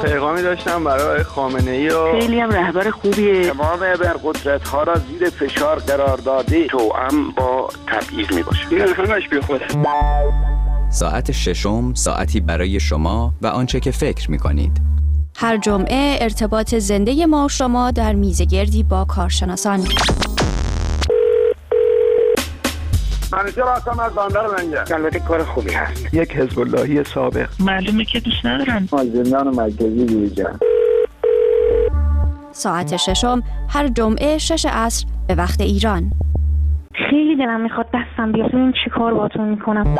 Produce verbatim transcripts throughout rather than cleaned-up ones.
پیغامی داشتم برای خامنه‌ای و خیلی هم رهبر خوبیه. تمام ابرقدرت‌ها را زیر فشار قرار داده، توأم با تبعیض میباشه. این همش بیخوده. ساعت ششم، ساعتی برای شما و آنچه که فکر می‌کنید. هر جمعه ارتباط زنده ما و شما در میزگردی با کارشناسان. منیژه راستم از باندار منجه. البته کار خوبی هست. یک حزب اللهی سابق. معلومه که دوست ندارن. ما زندان مرکزی بیرجن. ساعت ششم هر جمعه شش عصر به وقت ایران. خیلی دلم میخواد دستم بیاد این چی کار باتون میکنم.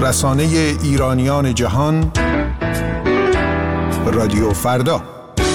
رسانه ایرانیان جهان، رادیو فردا.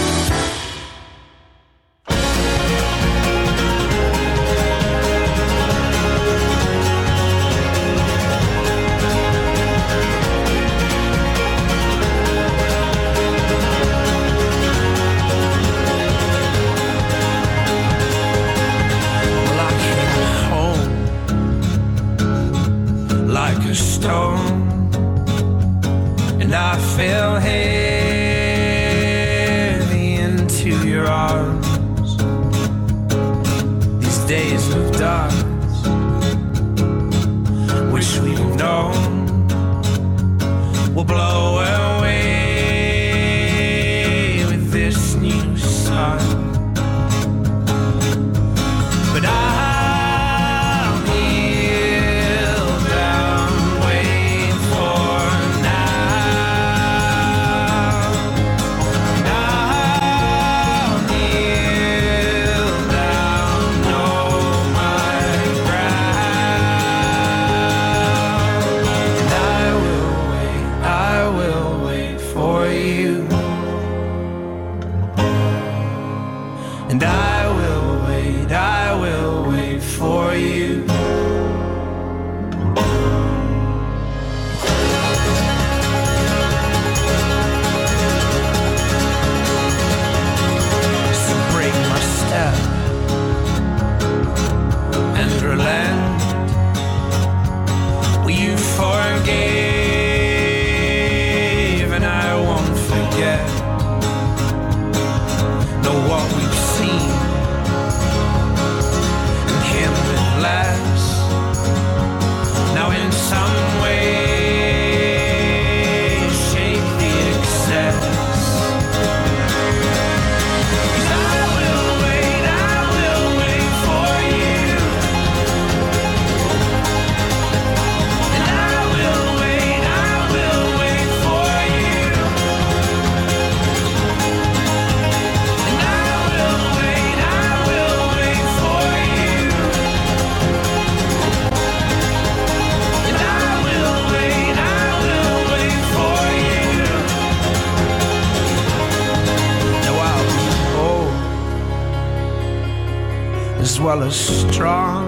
Well as strong,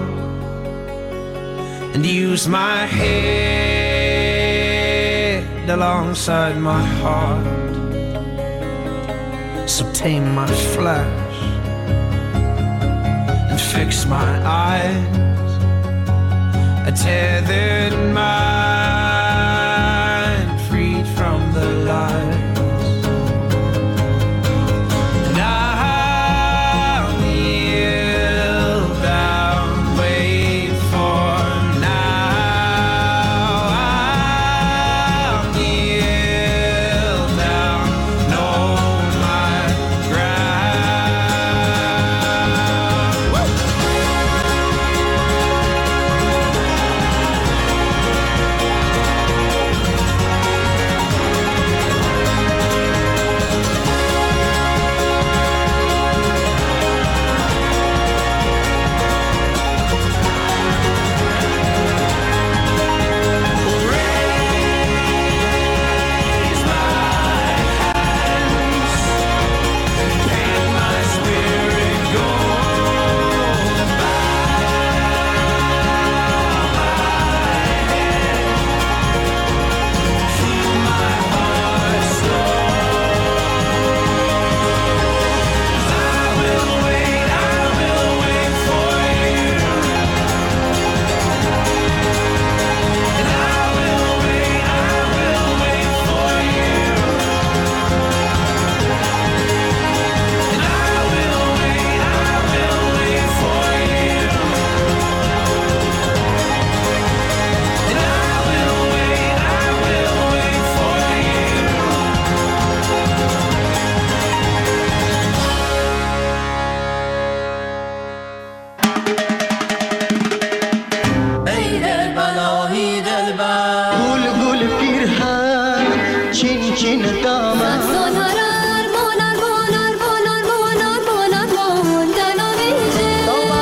and use my head alongside my heart, so tame my flesh and fix my eyes, a tethered mind freed from the lies.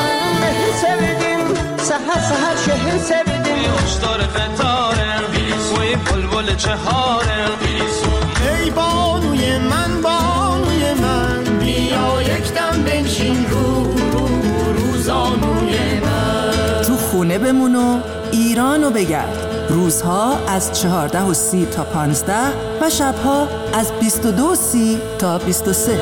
Seher seher şehir sevdim. Yokuşları fetare. بلبل چهاره ای بانوی من بانوی من بیا یک دم بنشین رو رو روزانوی من. تو خونه بمون و ایرانو بگرد. روزها از چهارده و سی تا پانزده و شبها از بیست و دو و سی تا بیست و سه.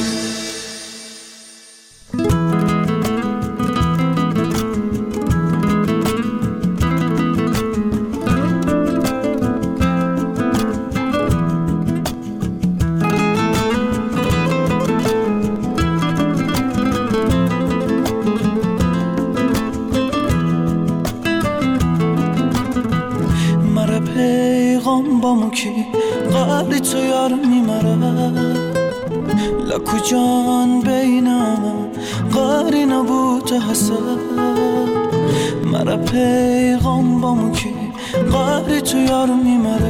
پیغام با مو کی قبل تو یار میمره لکو جان بینم قاری نبود حسد مرا پیغام با مو کی قبل تو یار میمره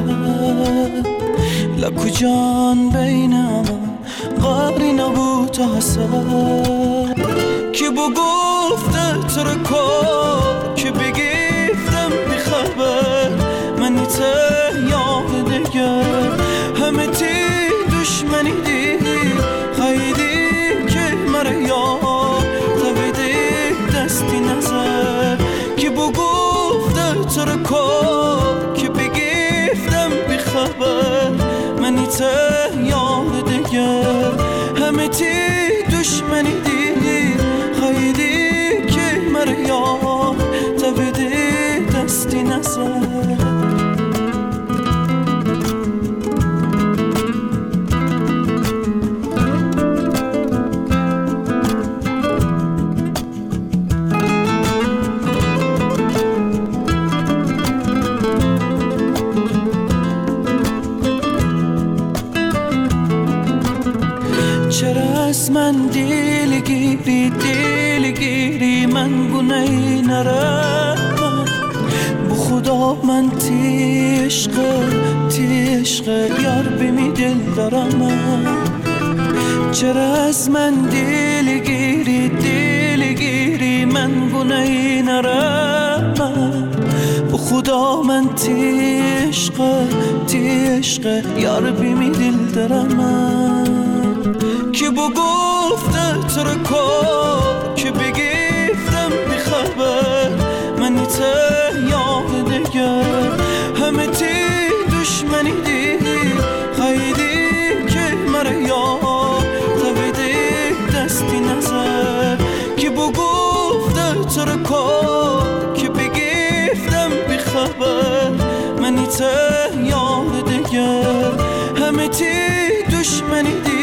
لکو جان بینم قاری نبود حسد کی بو گفته تو رو کار کی بگیفتم بخبر منی ته یاد دیگر همه تی دشمنی دی خیلی که مره یاد تبیدی دستی نظر که بو گفته تو رو کار که بگیفتم بخبر منی ته یاد دیگر همه تی دشمنی دی خیلی که مره یاد تبیدی دستی نظر. چرا از من دل گیری دل گیری من گناهی نرم بو خدا من تی عشق تی عشق یار بمی دل دارم چرا از من دل گیری دل گیری من گناهی نرم بو خدا من تی عشق تی عشق یار بمی دل دارم که بو گفته تو رو کار که بگیفتم بخبر منی ته یاد دیگر همه تی دشمنی دی خیلی که مره یاد تبیدی دستی نظر که بو گفته تو رو کار که بگیفتم بخبر منی ته یاد دیگر همه تی دشمنی دی